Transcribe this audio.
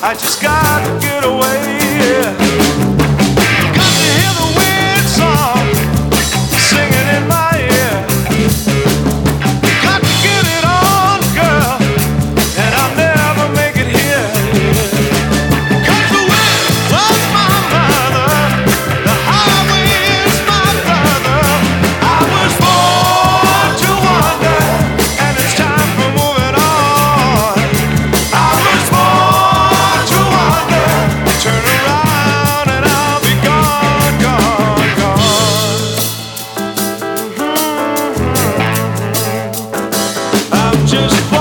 I just got to get away. Yeah. Got to hear the weird song singing in my ear. Got to get it on, girl, and I'll never make it here. Cause the wind was my mother, the highway is my brother. I was born to wander, and it's time for moving on. I was born to wander, turn around and I'll be gone, gone, gone. I'm just